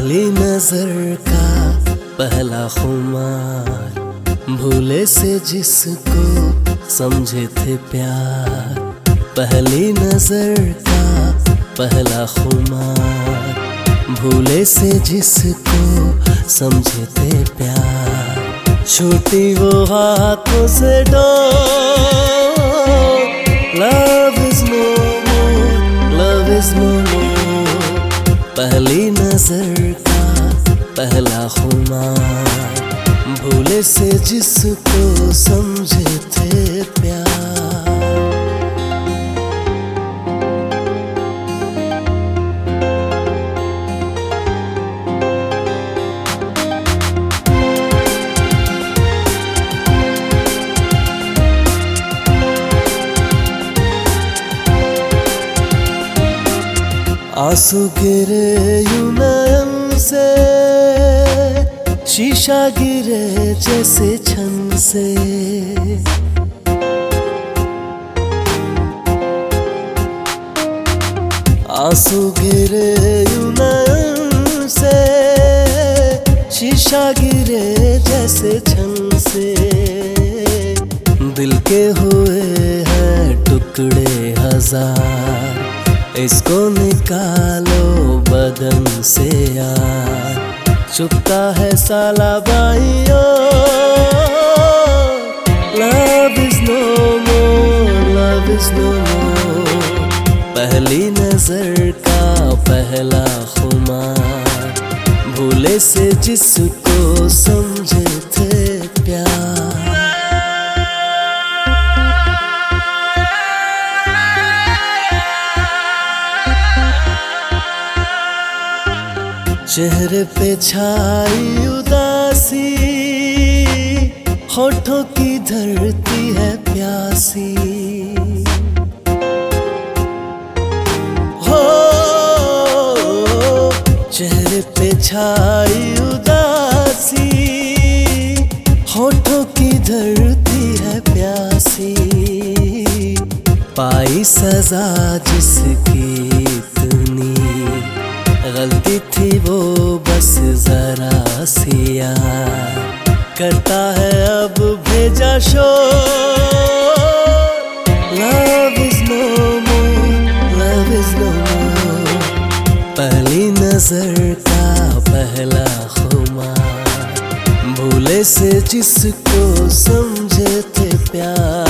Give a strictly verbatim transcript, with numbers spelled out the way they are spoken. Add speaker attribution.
Speaker 1: पहली नजर का पहला खुमार, भूले से जिसको समझे थे प्यार। पहली नजर का पहला खुमार, भूले से जिसको समझे थे प्यार। छोटी वो हाथों से डोर, love is no more, love is no more. पहली नजर का पहला खुमार, भूले से जिसको समझे थे प्यार। आंसू गिरे यूं नयन से, शीशा गिरे जैसे छन से। आंसू गिरे यूं नयन से, शीशा गिरे जैसे छन से। दिल के हुए हैं टुकड़े हजार, इसको निकालो बदन से यार। चुपता है साला बाइयों, love is no more, love is no more. पहली नजर का पहला खुमार, भूले से जिसको समझे थे प्यार। चेहरे पे छाई उदासी, होठों की धरती है प्यासी। हो चेहरे पे छाई उदासी, होठों की धरती है प्यासी। पाई सजा जिसकी इतनी, गलती थी वो बस जरा सी यार। करता है अब भेजा शोर, love is no more, love is no more. पहली नजर का पहला खुमार, भूले से जिसको समझे थे प्यार।